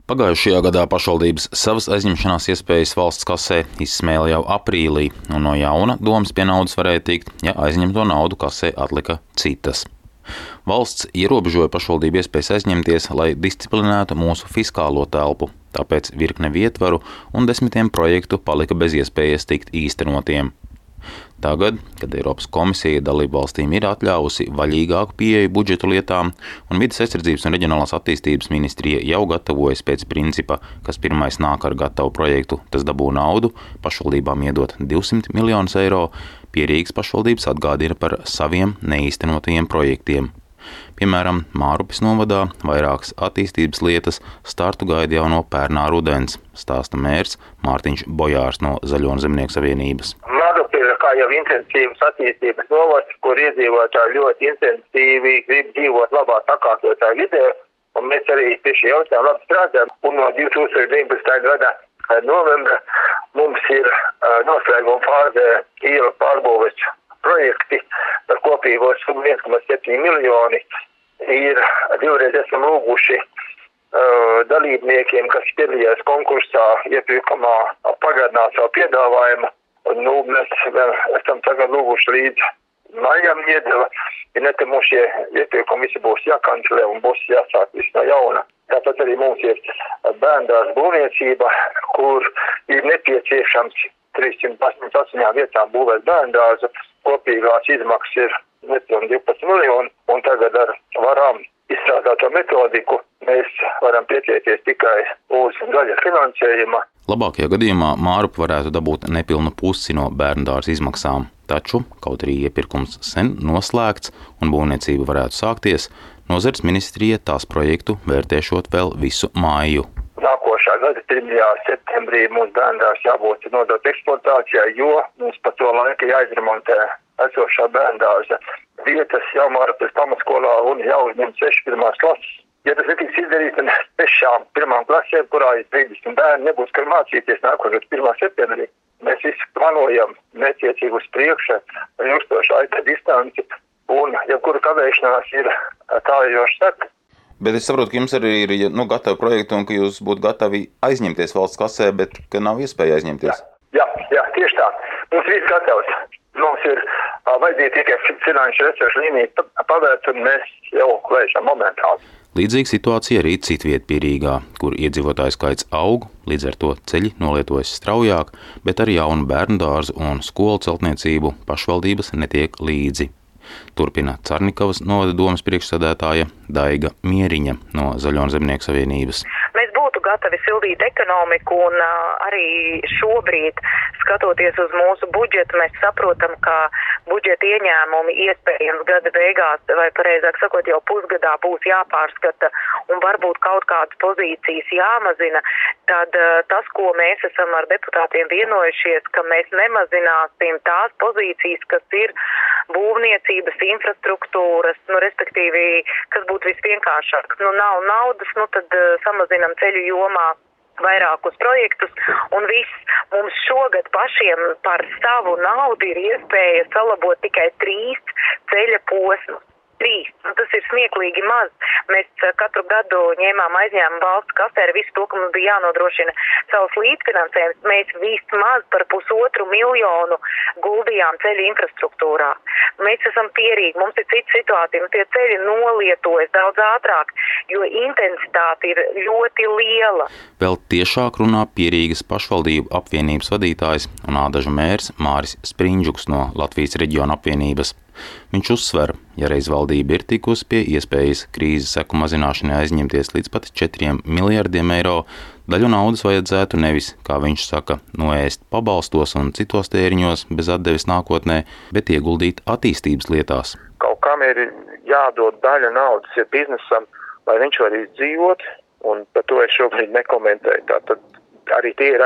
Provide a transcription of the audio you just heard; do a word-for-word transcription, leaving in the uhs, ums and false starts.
Pagājušajā gadā pašvaldības savas aizņemšanās iespējas valsts kasē izsmēla jau aprīlī, un no jauna domas pie naudas varēja tikt, ja aizņemto naudu kasē atlika citas. Valsts ierobežoja pašvaldību iespējas aizņemties, lai disciplinētu mūsu fiskālo telpu, tāpēc virkne vietvaru un desmitiem projektu palika bez iespējas tikt īstenotiem. Tagad, kad Eiropas komisija dalību valstīm ir atļāvusi vaļīgāku pieeju budžetu lietām un Vides aizsardzības un reģionālās attīstības ministrija jau gatavojas pēc principa, kas pirmais nāk ar gatavu projektu, tas dabū naudu, pašvaldībām iedot divsimt miljonus eiro, pie Rīgas pašvaldības atgādina par saviem neīstenotajiem projektiem. Piemēram, Mārupes novadā vairākas attīstības lietas startu gaida jau no pērnā rudens, stāsta mērs Mārtiņš Bojārs no Zaļo un Zemnieku savienības. Mārupe ir kā jau intensīvas attīstības novads, kur iedzīvotāji ļoti intensīvi grib dzīvot labā sakārtotā vidē, un mēs arī pie šī jautājuma labi strādājam. Un no divi tūkstoši deviņpadsmitā gada novembra mums ir uh, noslēguma fāzē ielu pārbūves projekti par kopīgo summu viens komats septiņi miljoni. Ir divreiz esam lūguši uh, dalībniekiem, kas piedalījās konkursā, iepirkumā pagādināt savu piedāvājumu. Un, nu, mēs vēl esam tagad lūguši līdz maijam iedeva. Ja ne, te mums šie iepirkumi visi būs jākancelē un būs jāsāk viss no jauna. Tāpat arī mums ir bērndārs būvniecība, kur ir nepieciešams trīssimt astoņām vietām būvēt bērndārzu. Kopīgās izmaksas ir nepilnīgi divpadsmit miljoni, un tagad ar varam izstrādāto metodiku mēs varam pieteikties tikai uz daļa finansējuma. Labākajā gadījumā Mārupe varētu dabūt nepilnu pusi no bērndārza izmaksām, taču, kaut arī iepirkums sen noslēgts un būvniecība varētu sākties, nozares ministrija tās projektu vērtēšot vēl visu māju. Nākošā gada pirmajā septembrī mums bērndārs jābūt nodot eksploatācijai, jo mums pa to laiku jāizremontē esošā bērndārza vietas jau Mārupes pamatskolā un jāuzņem seši pirmās klases. Ja tas netiks izdarīts, tad sešām pirmām klasēm, kurā ir trīsdesmit bērni, nebūs, kur mācīties nākošais pirmā septembrī. Mēs visi plānojam mērķiecīgi uz priekšu, ilgstošu aita distanci, un jebkura kavēšanās ir tālajoša seka. Bet es saprotu, ka jums arī ir nu, gatavi projekti un ka jūs būtu gatavi aizņemties valsts kasē, bet ka nav iespēja aizņemties. Jā, jā, jā tieši tā. Mums viss gatavs. Mums ir uh, vajadzīgi tikai finanšu resursu līniju pavērt, un mēs jau lēšam momentāli. Līdzīga situācija arī citviet pie Rīgā, kur iedzīvotāju skaits aug, līdz ar to ceļi nolietojas straujāk, bet ar jaunu bērnu dārzu un skolu celtniecību pašvaldības netiek līdzi. Turpina Carnikavas novada domas priekšsēdētāja Daiga Mieriņa no Zaļo un Zemnieku savienības. Mēs būtu gatavi sildīt ekonomiku un uh, arī šobrīd, skatoties uz mūsu budžetu, mēs saprotam, ka budžeta ieņēmumi iespējams gada beigās, vai pareizāk sakot, jau pusgadā būs jāpārskata un varbūt kaut kādas pozīcijas jāmazina, tad uh, tas, ko mēs esam ar deputātiem vienojušies, ka mēs nemazināsim tās pozīcijas, kas ir būvniecības, infrastruktūras, nu, respektīvi, kas būtu visvienkāršāks. Nu, nav naudas, nu, tad uh, samazinam ceļu jomā vairākus projektus, un viss mums šogad pašiem par savu naudu ir iespēja salabot tikai trīs ceļa posmus. Trīs. Nu, tas ir smieklīgi maz. Mēs katru gadu ņēmām aizņēmumu valsts kasē ar visu to, ka mums bija jānodrošina savus līdzfinansējumus. Mēs vismaz par pusotru miljonu guldījām ceļu infrastruktūrā. Mēs esam pierīgi, mums ir cita situācija, un tie ceļi nolietojas daudz ātrāk, jo intensitāte ir ļoti liela. Vēl tiešāk runā Pierīgas pašvaldību apvienības vadītājs un Ādažu mērs Māris Spriņģuks no Latvijas reģiona apvienības. Viņš uzsver, ja reiz valdība ir tikusi pie iespējas krīzes seku mazināšanai aizņemties līdz pat četriem miljardiem eiro, daļu naudas vajadzētu nevis, kā viņš saka, noēst pabalstos un citos tēriņos bez atdeves nākotnē, bet ieguldīt attīstības lietās. Kaut kam ir jādod daļa naudas ir biznesam, lai viņš var izdzīvot, un par to es šobrīd nekomentēju. Tātad arī tie ir